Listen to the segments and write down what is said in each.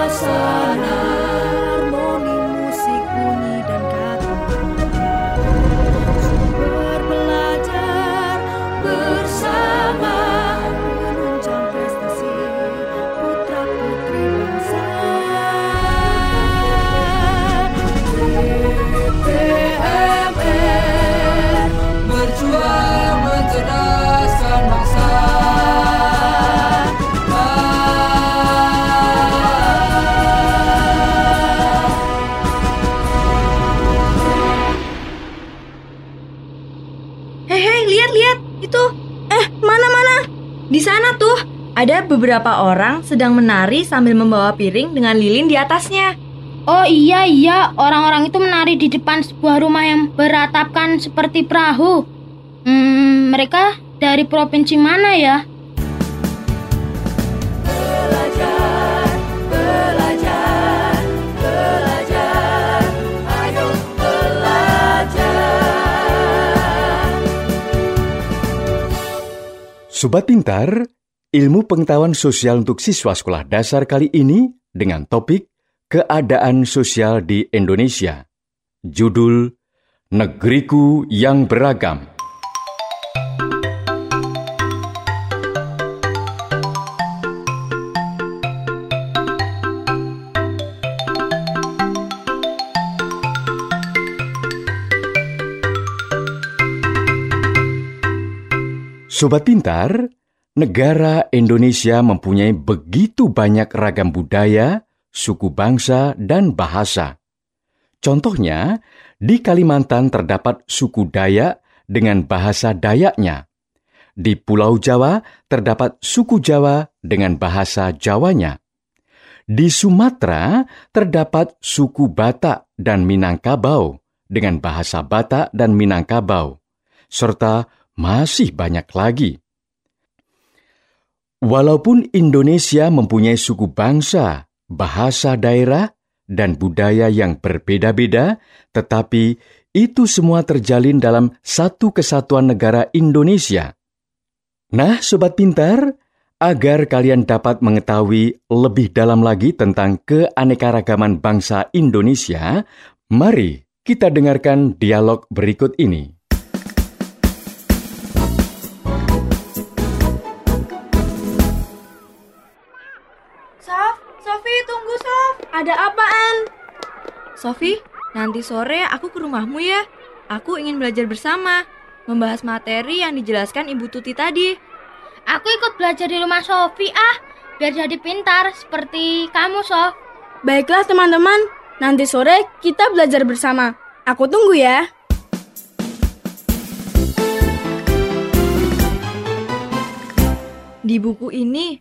suasana, harmoni musik bunyi dan kata. Sumber belajar bersama, menunjang prestasi putra putri bangsa. DPMR berjuang mencerdaskan bangsa. Lihat itu. Mana? Di sana tuh ada beberapa orang sedang menari sambil membawa piring dengan lilin di atasnya. Oh iya, orang-orang itu menari di depan sebuah rumah yang beratapkan seperti perahu. Mereka dari provinsi mana ya? Belajar, ayo belajar. Sobat Pintar, ilmu pengetahuan sosial untuk siswa sekolah dasar kali ini dengan topik keadaan sosial di Indonesia. Judul Negeriku yang Beragam. Sobat Pintar, negara Indonesia mempunyai begitu banyak ragam budaya, suku bangsa, dan bahasa. Contohnya, di Kalimantan terdapat suku Dayak dengan bahasa Dayaknya. Di Pulau Jawa terdapat suku Jawa dengan bahasa Jawanya. Di Sumatera terdapat suku Batak dan Minangkabau dengan bahasa Batak dan Minangkabau, serta masih banyak lagi. Walaupun Indonesia mempunyai suku bangsa, bahasa daerah, dan budaya yang berbeda-beda, tetapi itu semua terjalin dalam satu kesatuan negara Indonesia. Nah, Sobat Pintar, agar kalian dapat mengetahui lebih dalam lagi tentang keanekaragaman bangsa Indonesia, mari kita dengarkan dialog berikut ini. Sofi, tunggu Sof. Ada apaan? Sofi, nanti sore aku ke rumahmu ya. Aku ingin belajar bersama, membahas materi yang dijelaskan Ibu Tuti tadi. Aku ikut belajar di rumah Sofi biar jadi pintar seperti kamu, Sof. Baiklah teman-teman, nanti sore kita belajar bersama. Aku tunggu ya. Di buku ini,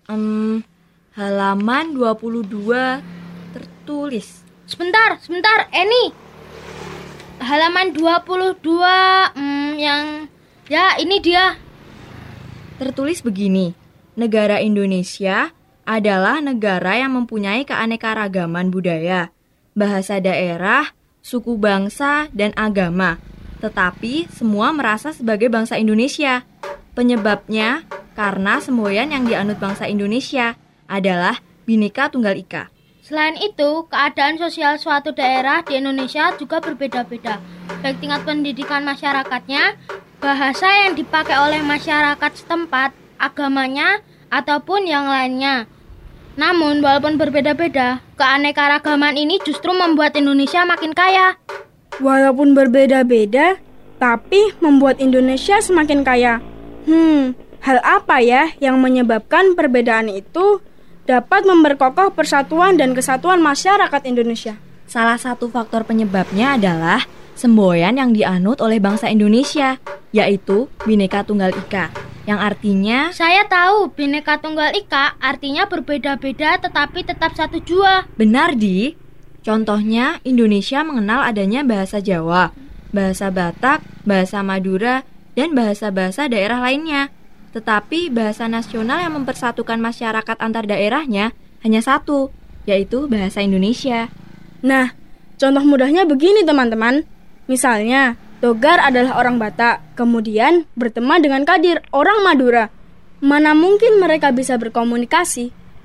halaman 22 tertulis. Sebentar, Eni. Halaman 22, ini dia. Tertulis begini, negara Indonesia adalah negara yang mempunyai keanekaragaman budaya, bahasa daerah, suku bangsa, dan agama. Tetapi semua merasa sebagai bangsa Indonesia. Penyebabnya karena semboyan yang dianut bangsa Indonesia adalah Bhinneka Tunggal Ika. Selain itu, keadaan sosial suatu daerah di Indonesia juga berbeda-beda, baik tingkat pendidikan masyarakatnya, bahasa yang dipakai oleh masyarakat setempat, agamanya, ataupun yang lainnya. Namun, walaupun berbeda-beda, keanekaragaman ini justru membuat Indonesia makin kaya. Walaupun berbeda-beda, tapi membuat Indonesia semakin kaya. Hal apa ya yang menyebabkan perbedaan itu dapat memperkokoh persatuan dan kesatuan masyarakat Indonesia? Salah satu faktor penyebabnya adalah semboyan yang dianut oleh bangsa Indonesia, yaitu Bhinneka Tunggal Ika, yang artinya... Saya tahu, Bhinneka Tunggal Ika artinya berbeda-beda tetapi tetap satu jua. Benar, Di. Contohnya, Indonesia mengenal adanya bahasa Jawa, bahasa Batak, bahasa Madura, dan bahasa-bahasa daerah lainnya. Tetapi bahasa nasional yang mempersatukan masyarakat antar daerahnya hanya satu, yaitu bahasa Indonesia. Nah, contoh mudahnya begini teman-teman. Misalnya, Togar adalah orang Batak, kemudian berteman dengan Kadir, orang Madura. Mana mungkin mereka bisa berkomunikasi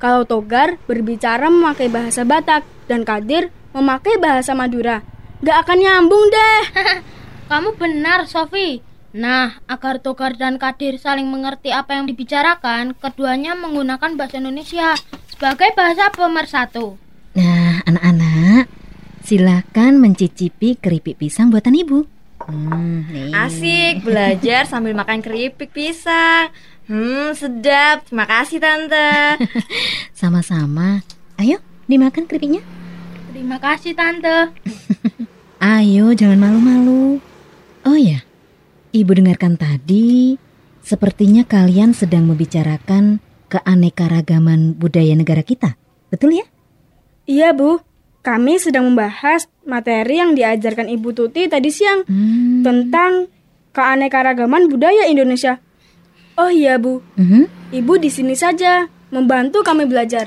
kalau Togar berbicara memakai bahasa Batak dan Kadir memakai bahasa Madura. Gak akan nyambung deh. Kamu benar, Sofi. Nah, agar Togar dan Kadir saling mengerti apa yang dibicarakan, keduanya menggunakan bahasa Indonesia sebagai bahasa pemersatu. Nah, anak-anak, silakan mencicipi keripik pisang buatan ibu. Nih. Asik belajar sambil makan keripik pisang. Sedap. Terima kasih Tante. Sama-sama. Ayo, dimakan keripiknya. Terima kasih, Tante. Ayo, jangan malu-malu. Oh ya, ibu dengarkan tadi, sepertinya kalian sedang membicarakan keanekaragaman budaya negara kita. Betul ya? Iya, Bu. Kami sedang membahas materi yang diajarkan Ibu Tuti tadi siang tentang keanekaragaman budaya Indonesia. Oh iya, Bu. Ibu di sini saja membantu kami belajar.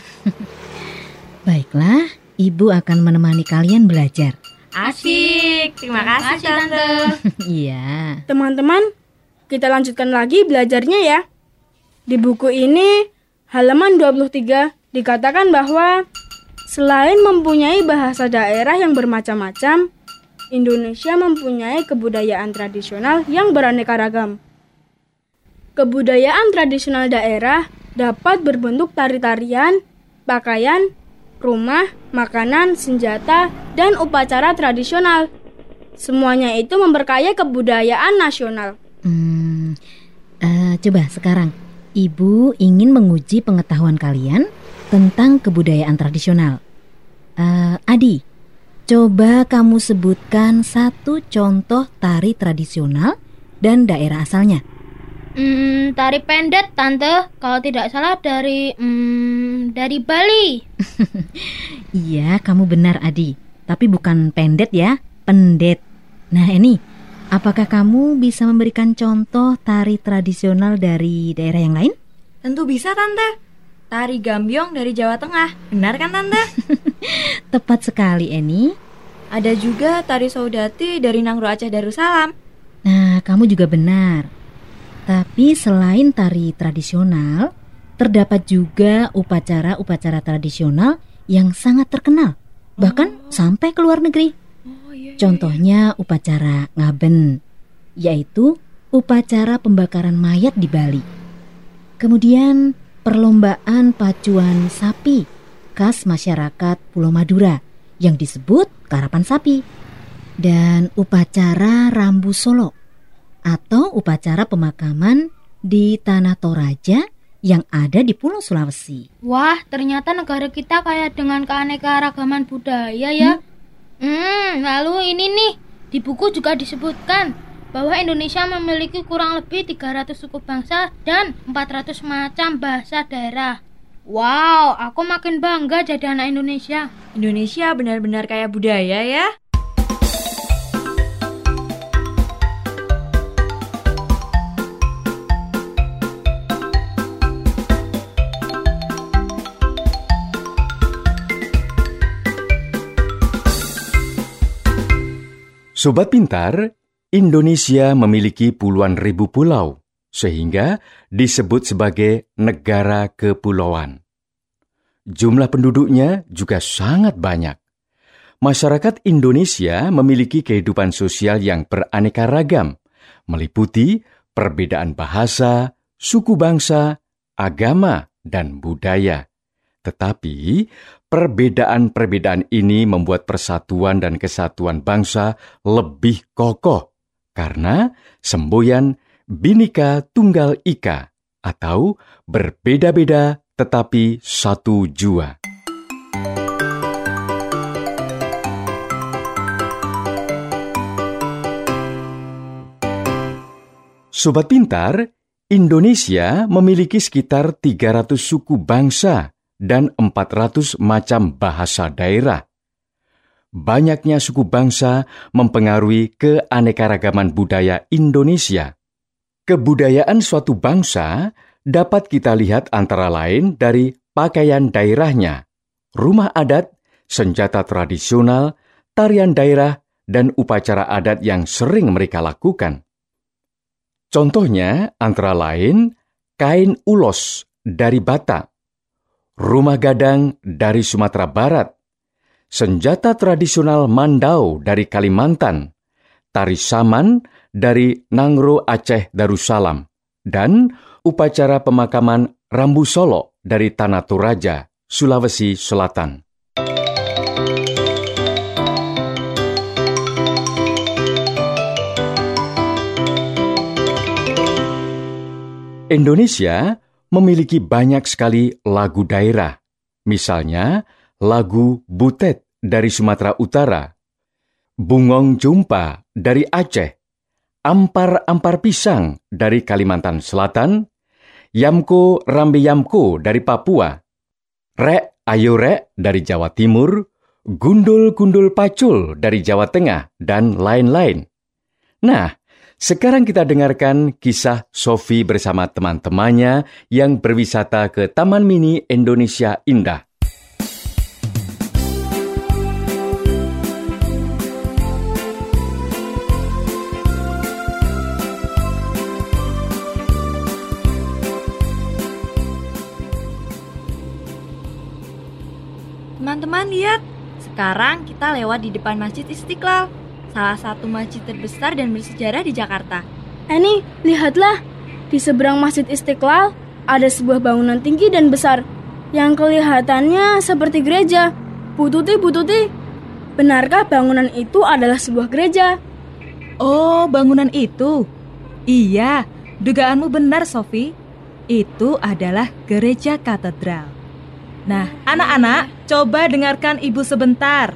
Baiklah, ibu akan menemani kalian belajar. Asik. Terima kasih Tante. Iya. Teman-teman, kita lanjutkan lagi belajarnya ya. Di buku ini, halaman 23 dikatakan bahwa selain mempunyai bahasa daerah yang bermacam-macam, Indonesia mempunyai kebudayaan tradisional yang beraneka ragam. Kebudayaan tradisional daerah dapat berbentuk tari-tarian, pakaian, rumah, makanan, senjata, dan upacara tradisional. Semuanya itu memperkaya kebudayaan nasional. Coba sekarang, ibu ingin menguji pengetahuan kalian tentang kebudayaan tradisional. Adi, coba kamu sebutkan satu contoh tari tradisional dan daerah asalnya. Tari pendet, Tante. Kalau tidak salah dari Bali. Iya, kamu benar, Adi. Tapi bukan pendet ya, pendet. Nah, ini, apakah kamu bisa memberikan contoh tari tradisional dari daerah yang lain? Tentu bisa Tante. Tari Gambyong dari Jawa Tengah. Benar kan Tante? Tepat sekali, Eni. Ada juga tari Saudati dari Nangro Aceh Darussalam. Nah, kamu juga benar. Tapi selain tari tradisional, terdapat juga upacara-upacara tradisional yang sangat terkenal, bahkan sampai ke luar negeri. Contohnya upacara Ngaben, yaitu upacara pembakaran mayat di Bali. Kemudian perlombaan pacuan sapi khas masyarakat Pulau Madura yang disebut karapan sapi. Dan upacara Rambu Solo atau upacara pemakaman di Tanah Toraja yang ada di Pulau Sulawesi. Wah, ternyata negara kita kaya dengan keanekaragaman budaya ya. Lalu ini nih, di buku juga disebutkan bahwa Indonesia memiliki kurang lebih 300 suku bangsa dan 400 macam bahasa daerah. Wow, aku makin bangga jadi anak Indonesia. Indonesia benar-benar kaya budaya ya. Sobat Pintar, Indonesia memiliki puluhan ribu pulau, sehingga disebut sebagai negara kepulauan. Jumlah penduduknya juga sangat banyak. Masyarakat Indonesia memiliki kehidupan sosial yang beraneka ragam, meliputi perbedaan bahasa, suku bangsa, agama, dan budaya. Tetapi, perbedaan-perbedaan ini membuat persatuan dan kesatuan bangsa lebih kokoh karena semboyan Bhinneka Tunggal Ika atau berbeda-beda tetapi satu jua. Sobat Pintar, Indonesia memiliki sekitar 300 suku bangsa dan 400 macam bahasa daerah. Banyaknya suku bangsa mempengaruhi keanekaragaman budaya Indonesia. Kebudayaan suatu bangsa dapat kita lihat antara lain dari pakaian daerahnya, rumah adat, senjata tradisional, tarian daerah, dan upacara adat yang sering mereka lakukan. Contohnya antara lain kain ulos dari Batak, rumah gadang dari Sumatera Barat, senjata tradisional Mandau dari Kalimantan, tari saman dari Nangro Aceh Darussalam, dan upacara pemakaman Rambu Solo dari Tanah Toraja, Sulawesi Selatan. Indonesia memiliki banyak sekali lagu daerah, misalnya lagu Butet dari Sumatera Utara, Bungong Jumpa dari Aceh, Ampar-ampar pisang dari Kalimantan Selatan, Yamko Rambe Yamko dari Papua, Rek Ayo Rek dari Jawa Timur, Gundul-gundul pacul dari Jawa Tengah, dan lain-lain. Nah, sekarang kita dengarkan kisah Sophie bersama teman-temannya yang berwisata ke Taman Mini Indonesia Indah. Teman-teman lihat, sekarang kita lewat di depan Masjid Istiqlal, salah satu masjid terbesar dan bersejarah di Jakarta. Eni, lihatlah. Di seberang Masjid Istiqlal ada sebuah bangunan tinggi dan besar yang kelihatannya seperti gereja. Bu Tuti, benarkah bangunan itu adalah sebuah gereja? Oh, bangunan itu? Iya, dugaanmu benar, Sophie. Itu adalah gereja katedral. Nah, anak-anak, coba dengarkan ibu sebentar.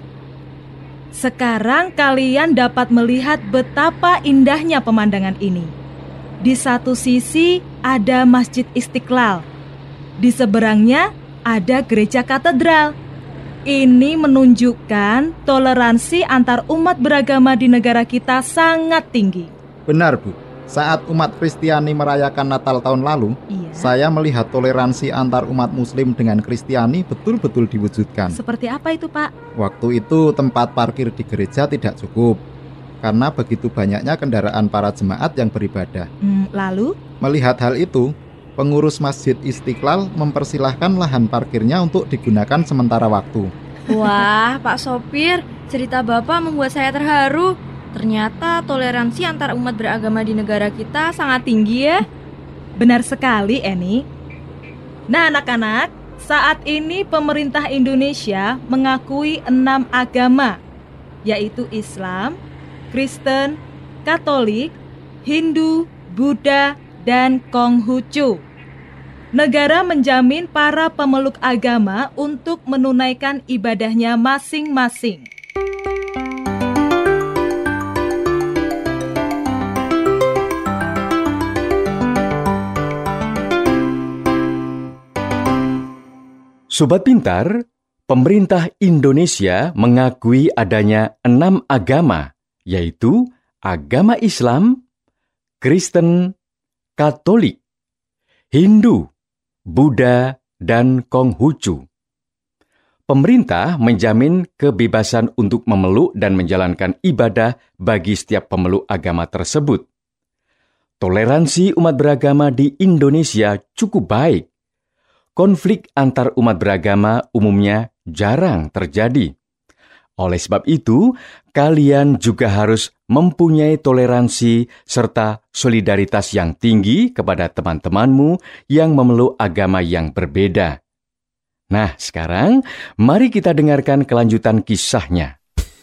Sekarang kalian dapat melihat betapa indahnya pemandangan ini. Di satu sisi ada Masjid Istiqlal. Di seberangnya ada gereja katedral. Ini menunjukkan toleransi antar umat beragama di negara kita sangat tinggi. Benar, Bu. Saat umat Kristiani merayakan Natal tahun lalu, saya melihat toleransi antar umat Muslim dengan Kristiani betul-betul diwujudkan. Seperti apa itu, Pak? Waktu itu tempat parkir di gereja tidak cukup, karena begitu banyaknya kendaraan para jemaat yang beribadah. Lalu? Melihat hal itu, pengurus Masjid Istiqlal mempersilahkan lahan parkirnya untuk digunakan sementara waktu. Wah, Pak Sopir, cerita Bapak membuat saya terharu. Ternyata toleransi antar umat beragama di negara kita sangat tinggi ya. Benar sekali, Eni. Nah, anak-anak, saat ini pemerintah Indonesia mengakui 6 agama, yaitu Islam, Kristen, Katolik, Hindu, Buddha, dan Konghucu. Negara menjamin para pemeluk agama untuk menunaikan ibadahnya masing-masing. Sobat Pintar, pemerintah Indonesia mengakui adanya 6 agama, yaitu agama Islam, Kristen, Katolik, Hindu, Buddha, dan Konghucu. Pemerintah menjamin kebebasan untuk memeluk dan menjalankan ibadah bagi setiap pemeluk agama tersebut. Toleransi umat beragama di Indonesia cukup baik. Konflik antar umat beragama umumnya jarang terjadi. Oleh sebab itu, kalian juga harus mempunyai toleransi serta solidaritas yang tinggi kepada teman-temanmu yang memeluk agama yang berbeda. Nah, sekarang mari kita dengarkan kelanjutan kisahnya.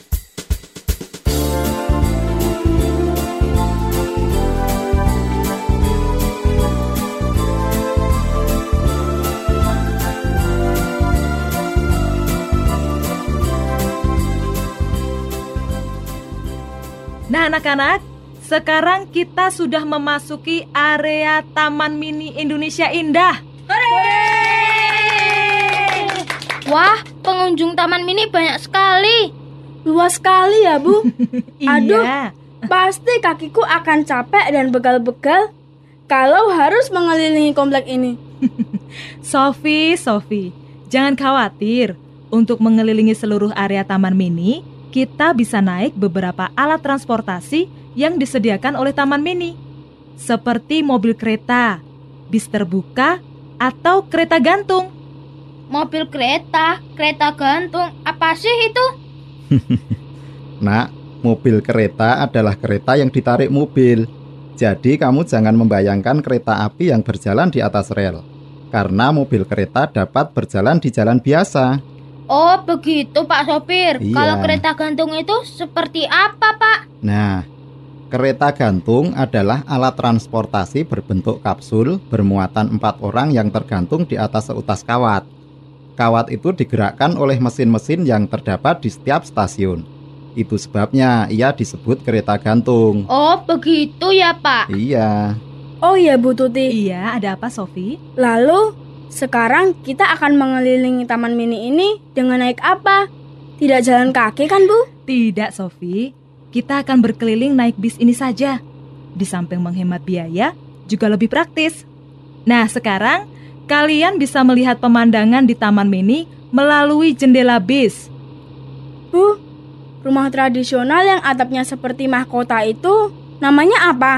Nah, anak-anak, sekarang kita sudah memasuki area Taman Mini Indonesia Indah. Wah, pengunjung Taman Mini banyak sekali. Luas sekali ya, Bu. Aduh, Iya. pasti kakiku akan capek dan begal-begal kalau harus mengelilingi komplek ini. Sophie, jangan khawatir. Untuk mengelilingi seluruh area Taman Mini, kita bisa naik beberapa alat transportasi yang disediakan oleh Taman Mini, seperti mobil kereta, bis terbuka, atau kereta gantung. mobil kereta gantung. Apa sih itu? Nak, mobil kereta adalah kereta yang ditarik mobil. Jadi kamu jangan membayangkan kereta api yang berjalan di atas rel. Karena mobil kereta dapat berjalan di jalan biasa. Oh begitu Pak Sopir. Iya. Kalau kereta gantung itu seperti apa Pak? Nah, kereta gantung adalah alat transportasi berbentuk kapsul bermuatan 4 orang yang tergantung di atas seutas kawat. Kawat itu digerakkan oleh mesin-mesin yang terdapat di setiap stasiun. Itu sebabnya ia disebut kereta gantung. Oh begitu ya Pak. Iya. Oh iya Bu Tuti. Iya, ada apa Sofi? Lalu, sekarang kita akan mengelilingi taman mini ini dengan naik apa? Tidak jalan kaki kan Bu? Tidak Sofi, kita akan berkeliling naik bis ini saja. Di samping menghemat biaya, juga lebih praktis. Nah sekarang, kalian bisa melihat pemandangan di taman mini melalui jendela bis. Bu, rumah tradisional yang atapnya seperti mahkota itu namanya apa?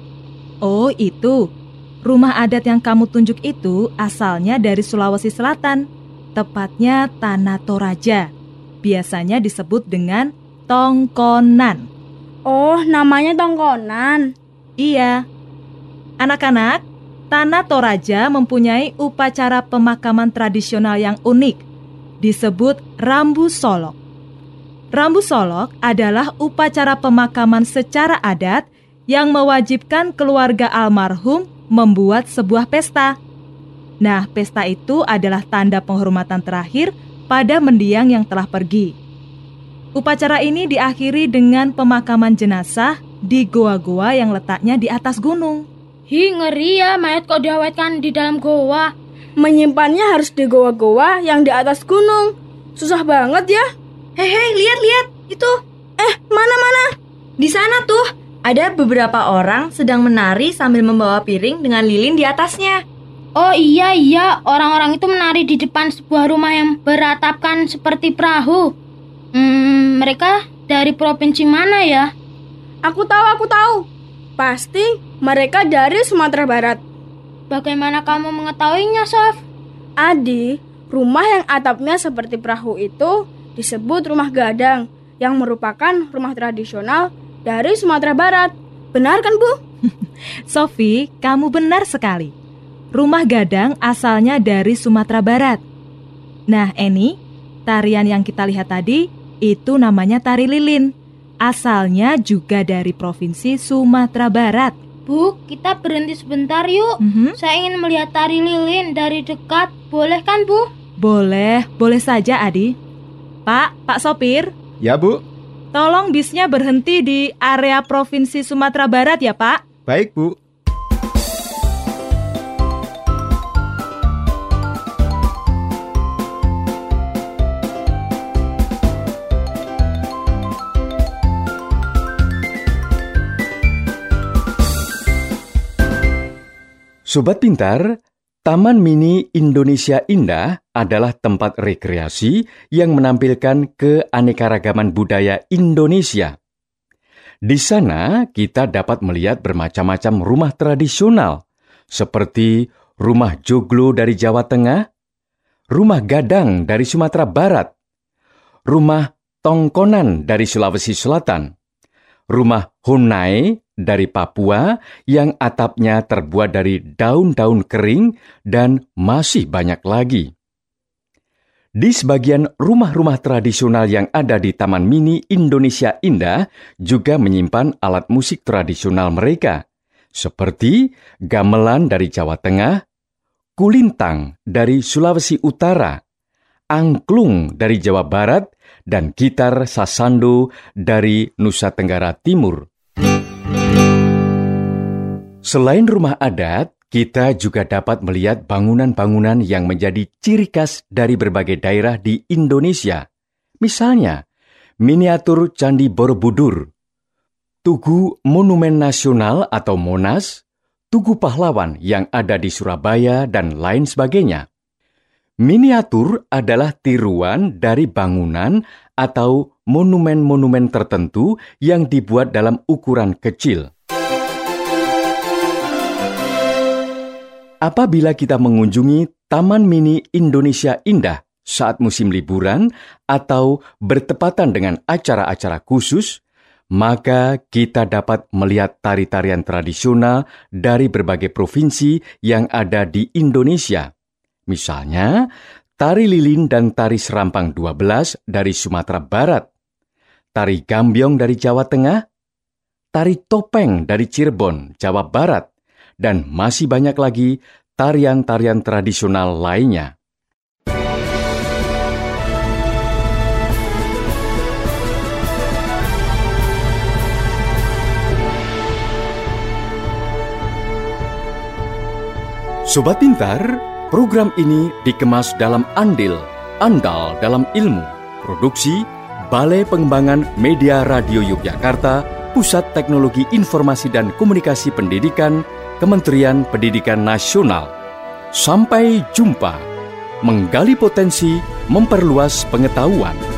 Oh itu, rumah adat yang kamu tunjuk itu asalnya dari Sulawesi Selatan, tepatnya Tanah Toraja. Biasanya disebut dengan tongkonan. Oh, namanya tongkonan. Iya. Anak-anak, Tanah Toraja mempunyai upacara pemakaman tradisional yang unik, disebut Rambu Solok. Rambu Solok adalah upacara pemakaman secara adat yang mewajibkan keluarga almarhum membuat sebuah pesta. Nah, pesta itu adalah tanda penghormatan terakhir pada mendiang yang telah pergi. Upacara ini diakhiri dengan pemakaman jenazah di goa-goa yang letaknya di atas gunung. Hi, ngeri ya, mayat kok diawetkan di dalam goa. Menyimpannya harus di goa-goa yang di atas gunung. Susah banget ya. Hei, lihat itu. Mana? Di sana tuh. Ada beberapa orang sedang menari sambil membawa piring dengan lilin di atasnya. Oh iya, orang-orang itu menari di depan sebuah rumah yang beratapkan seperti perahu. Mereka dari provinsi mana ya? Aku tahu. Pasti mereka dari Sumatera Barat. Bagaimana kamu mengetahuinya, Sof? Adi, rumah yang atapnya seperti perahu itu disebut rumah gadang, yang merupakan rumah tradisional dari Sumatera Barat. Benar kan, Bu? Sofi, kamu benar sekali. Rumah gadang asalnya dari Sumatera Barat. Nah, Eni, tarian yang kita lihat tadi, itu namanya tari lilin. Asalnya juga dari Provinsi Sumatera Barat. Bu, kita berhenti sebentar yuk. Saya ingin melihat tari lilin dari dekat. Boleh kan, Bu? Boleh saja, Adi. Pak Sopir. Ya, Bu. Tolong bisnya berhenti di area Provinsi Sumatera Barat ya, Pak. Baik, Bu. Sobat Pintar, Taman Mini Indonesia Indah adalah tempat rekreasi yang menampilkan keanekaragaman budaya Indonesia. Di sana kita dapat melihat bermacam-macam rumah tradisional, seperti rumah joglo dari Jawa Tengah, rumah gadang dari Sumatera Barat, rumah tongkonan dari Sulawesi Selatan, rumah Honai dari Papua yang atapnya terbuat dari daun-daun kering, dan masih banyak lagi. Di sebagian rumah-rumah tradisional yang ada di Taman Mini Indonesia Indah juga menyimpan alat musik tradisional mereka, seperti gamelan dari Jawa Tengah, kulintang dari Sulawesi Utara, angklung dari Jawa Barat, dan gitar sasando dari Nusa Tenggara Timur. Selain rumah adat, kita juga dapat melihat bangunan-bangunan yang menjadi ciri khas dari berbagai daerah di Indonesia. Misalnya, miniatur Candi Borobudur, Tugu Monumen Nasional atau Monas, Tugu Pahlawan yang ada di Surabaya, dan lain sebagainya. Miniatur adalah tiruan dari bangunan atau monumen-monumen tertentu yang dibuat dalam ukuran kecil. Apabila kita mengunjungi Taman Mini Indonesia Indah saat musim liburan atau bertepatan dengan acara-acara khusus, maka kita dapat melihat tari-tarian tradisional dari berbagai provinsi yang ada di Indonesia. Misalnya, tari lilin dan tari serampang 12 dari Sumatera Barat, tari gambyong dari Jawa Tengah, tari topeng dari Cirebon, Jawa Barat, dan masih banyak lagi tarian-tarian tradisional lainnya. Sobat Pintar, program ini dikemas dalam andil, andal dalam ilmu, produksi Balai Pengembangan Media Radio Yogyakarta, Pusat Teknologi Informasi dan Komunikasi Pendidikan, Kementerian Pendidikan Nasional. Sampai jumpa, menggali potensi, memperluas pengetahuan.